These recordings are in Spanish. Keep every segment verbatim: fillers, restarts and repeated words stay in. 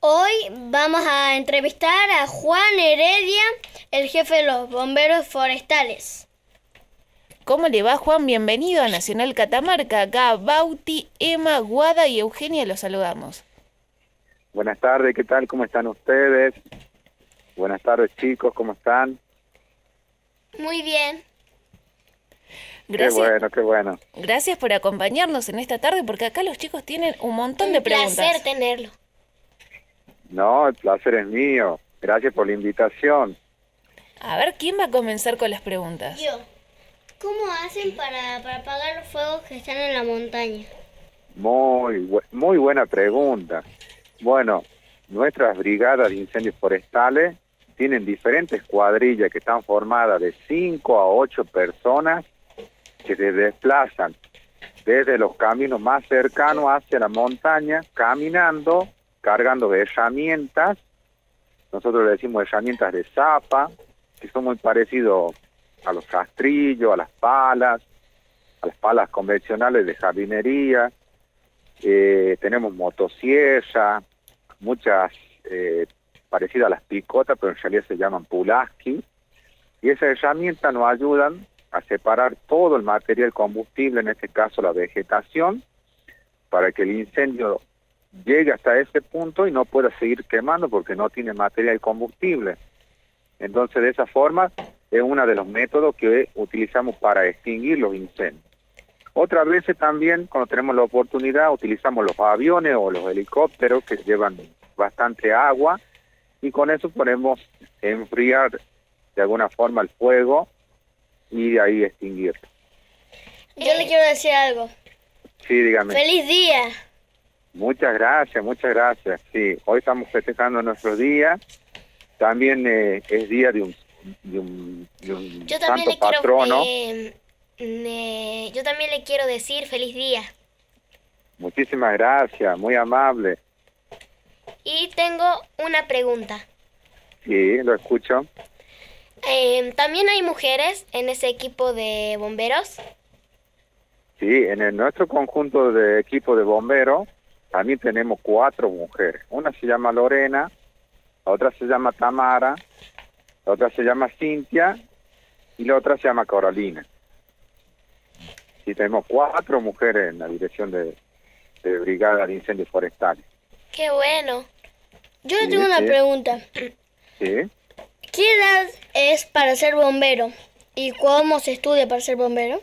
Hoy vamos a entrevistar a Juan Heredia, el jefe de los bomberos forestales. ¿Cómo le va, Juan? Bienvenido a Nacional Catamarca. Acá Bauti, Emma, Guada y Eugenia los saludamos. Buenas tardes, ¿qué tal? ¿Cómo están ustedes? Buenas tardes, chicos, ¿cómo están? Muy bien. Gracias, qué bueno, qué bueno. Gracias por acompañarnos en esta tarde, porque acá los chicos tienen un montón Un de preguntas. placer tenerlo. No, el placer es mío. Gracias por la invitación. A ver, ¿quién va a comenzar con las preguntas? Yo. ¿Cómo hacen para, para apagar los fuegos que están en la montaña? Muy, bu- muy buena pregunta. Bueno, nuestras brigadas de incendios forestales tienen diferentes cuadrillas que están formadas de cinco a ocho personas que se desplazan desde los caminos más cercanos hacia la montaña, caminando, cargando de herramientas. Nosotros le decimos herramientas de zapa, que son muy parecidos a los castrillos, a las palas, a las palas convencionales de jardinería. Eh, tenemos motosierra, muchas eh, parecidas a las picotas, pero en realidad se llaman pulaski. Y esas herramientas nos ayudan a separar todo el material combustible, en este caso la vegetación, para que el incendio llegue hasta ese punto y no pueda seguir quemando porque no tiene material combustible. Entonces, de esa forma, es uno de los métodos que utilizamos para extinguir los incendios. Otras veces también, cuando tenemos la oportunidad, utilizamos los aviones o los helicópteros que llevan bastante agua y con eso podemos enfriar de alguna forma el fuego y de ahí extinguirlo. Yo le quiero decir algo. Sí, dígame. ¡Feliz día! Muchas gracias, muchas gracias. Sí, hoy estamos festejando nuestro día. También eh, es día de un, de un, de un Yo también santo le quiero, patrono. eh, eh, yo también le quiero decir feliz día. Muchísimas gracias, muy amable. Y tengo una pregunta. Sí, lo escucho. Eh, ¿También hay mujeres en ese equipo de bomberos? Sí, en el, nuestro conjunto de equipo de bomberos también tenemos cuatro mujeres. Una se llama Lorena, la otra se llama Tamara, la otra se llama Cintia y la otra se llama Carolina. Sí, tenemos cuatro mujeres en la dirección de, de Brigada de Incendios Forestales. ¡Qué bueno! Yo le Sí, tengo una sí. pregunta. Sí. ¿Qué edad es para ser bombero? ¿Y cómo se estudia para ser bombero?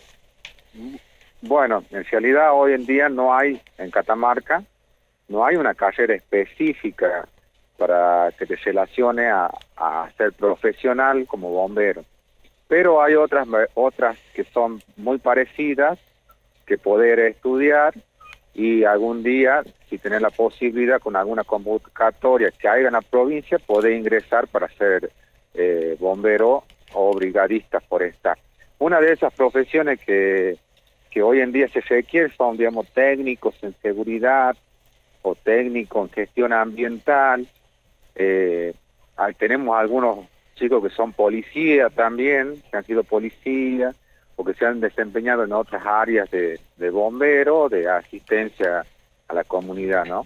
Bueno, en realidad hoy en día no hay, en Catamarca, no hay una carrera específica para que te relacione a, a ser profesional como bombero. Pero hay otras, otras que son muy parecidas, que poder estudiar y algún día, si tenés la posibilidad con alguna convocatoria que haya en la provincia, poder ingresar para ser eh, bombero o brigadista forestal. Una de esas profesiones que que hoy en día se requiere son, digamos, técnicos en seguridad o técnicos en gestión ambiental. Eh, ahí tenemos algunos chicos que son policías también, que han sido policías o que se han desempeñado en otras áreas de, de bombero, de asistencia a la comunidad, ¿no?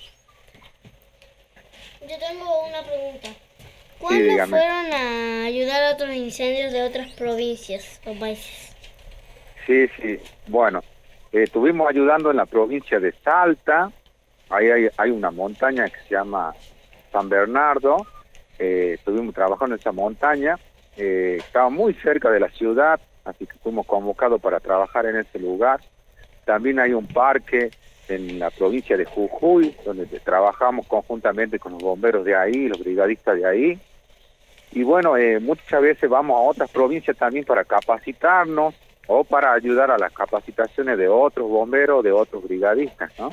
Yo tengo una pregunta. Sí, ¿Cuándo dígame. fueron a ayudar a otros incendios de otras provincias o países? Sí, sí. Bueno, eh, estuvimos ayudando en la provincia de Salta. Ahí hay, hay una montaña que se llama San Bernardo. Eh, estuvimos trabajando en esa montaña. Eh, estaba muy cerca de la ciudad, así que fuimos convocados para trabajar en ese lugar. También hay un parque en la provincia de Jujuy, donde trabajamos conjuntamente con los bomberos de ahí, los brigadistas de ahí. Y bueno, eh, muchas veces vamos a otras provincias también para capacitarnos o para ayudar a las capacitaciones de otros bomberos, de otros brigadistas, ¿no?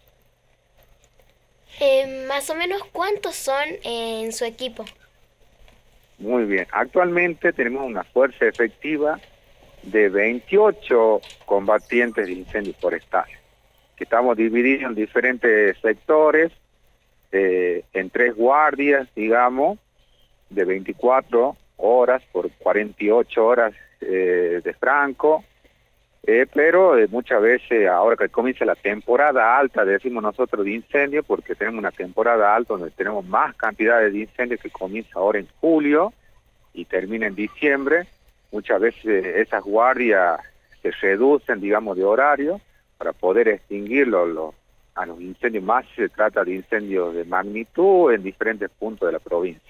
Eh, más o menos, ¿cuántos son en su equipo? Muy bien. Actualmente tenemos una fuerza efectiva de veintiocho combatientes de incendios forestales, que estamos divididos en diferentes sectores, eh, en tres guardias, digamos, de veinticuatro horas por cuarenta y ocho horas eh, de franco. Eh, pero eh, muchas veces, ahora que comienza la temporada alta, decimos nosotros, de incendios, porque tenemos una temporada alta donde tenemos más cantidades de incendios, que comienza ahora en julio y termina en diciembre. Muchas veces eh, esas guardias se reducen, digamos, de horario para poder extinguirlos los, a los incendios, más si se trata de incendios de magnitud en diferentes puntos de la provincia.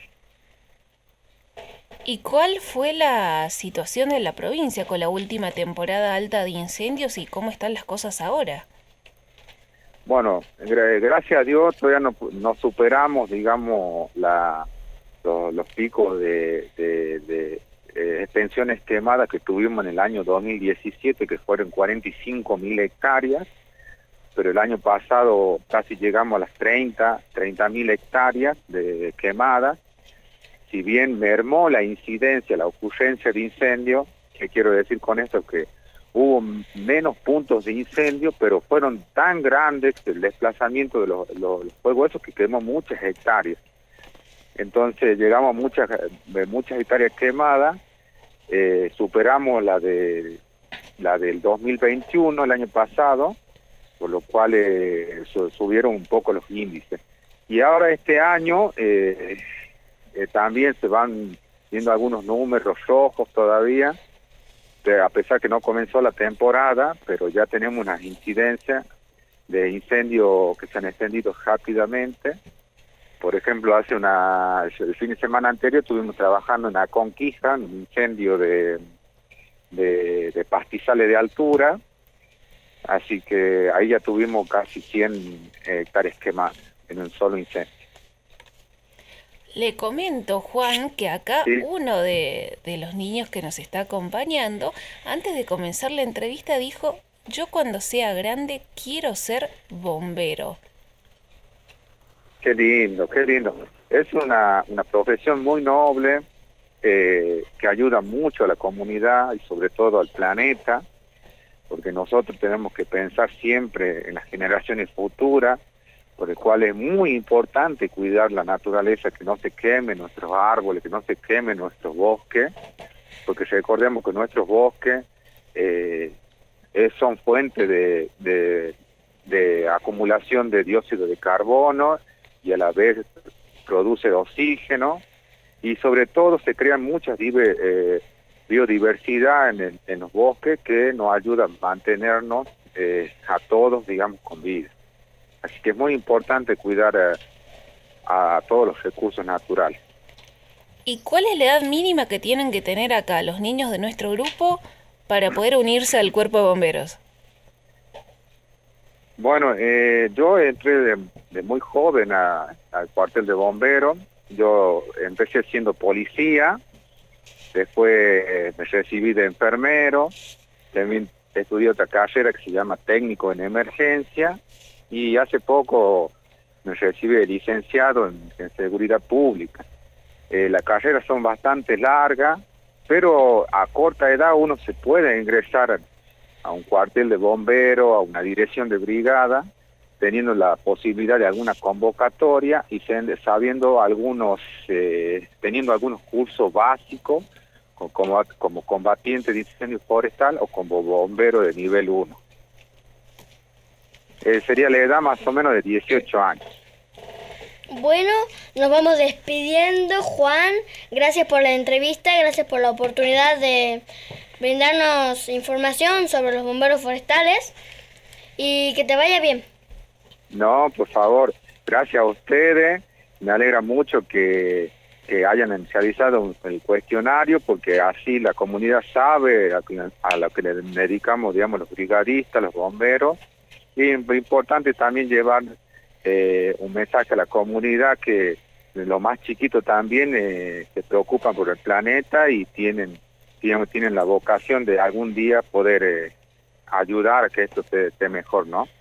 ¿Y cuál fue la situación de la provincia con la última temporada alta de incendios y cómo están las cosas ahora? Bueno, gra- gracias a Dios todavía no, no superamos, digamos, la, los, los picos de, de, de eh, extensiones quemadas que tuvimos en el año dos mil diecisiete, que fueron cuarenta y cinco mil hectáreas, pero el año pasado casi llegamos a las treinta mil hectáreas de quemadas. Si bien mermó la incidencia, la ocurrencia de incendio, ¿qué quiero decir con esto? Que hubo menos puntos de incendio, pero fueron tan grandes el desplazamiento de los, los, los fuegos esos que quemó muchas hectáreas. Entonces llegamos a muchas, de muchas hectáreas quemadas, eh, superamos la de la del dos mil veintiuno, el año pasado, por lo cual eh, subieron un poco los índices. Y ahora este año eh, eh, también se van viendo algunos números rojos todavía, de, a pesar que no comenzó la temporada, pero ya tenemos unas incidencias de incendios que se han extendido rápidamente. Por ejemplo, hace una el fin de semana anterior estuvimos trabajando en la Conquija, en un incendio de, de, de pastizales de altura, así que ahí ya tuvimos casi cien hectáreas quemadas en un solo incendio. Le comento, Juan, que acá Sí. uno de, de los niños que nos está acompañando, antes de comenzar la entrevista, dijo: yo cuando sea grande quiero ser bombero. Qué lindo, qué lindo. Es una, una profesión muy noble, eh, que ayuda mucho a la comunidad y sobre todo al planeta, porque nosotros tenemos que pensar siempre en las generaciones futuras, por el cual es muy importante cuidar la naturaleza, que no se quemen nuestros árboles, que no se quemen nuestros bosques, porque recordemos que nuestros bosques eh, es, son fuentes de, de, de acumulación de dióxido de carbono y a la vez produce oxígeno, y sobre todo se crean muchas eh, biodiversidad en, el, en los bosques que nos ayuda a mantenernos eh, a todos, digamos, con vida. Así que es muy importante cuidar a, a todos los recursos naturales. ¿Y cuál es la edad mínima que tienen que tener acá los niños de nuestro grupo para poder unirse al cuerpo de bomberos? Bueno, eh, yo entré de, de muy joven a, al cuartel de bomberos. Yo empecé siendo policía, después eh, me recibí de enfermero, también estudié otra carrera que se llama técnico en emergencia, y hace poco me recibí de licenciado en, en seguridad pública. Eh, las carreras son bastante largas, pero a corta edad uno se puede ingresar a un cuartel de bomberos, a una dirección de brigada, teniendo la posibilidad de alguna convocatoria y sabiendo algunos, eh, teniendo algunos cursos básicos, como, como combatiente de incendio forestal o como bombero de nivel uno. Eh, sería la edad más o menos de dieciocho años. Bueno, nos vamos despidiendo, Juan. Gracias por la entrevista, gracias por la oportunidad de brindarnos información sobre los bomberos forestales y que te vaya bien. No, por favor, gracias a ustedes. Me alegra mucho que, que hayan realizado el cuestionario, porque así la comunidad sabe a, a lo que le dedicamos, digamos, los brigadistas, los bomberos. Y es importante también llevar eh, un mensaje a la comunidad que los más chiquitos también eh, se preocupan por el planeta y tienen, tienen, tienen la vocación de algún día poder eh, ayudar a que esto esté mejor, ¿no?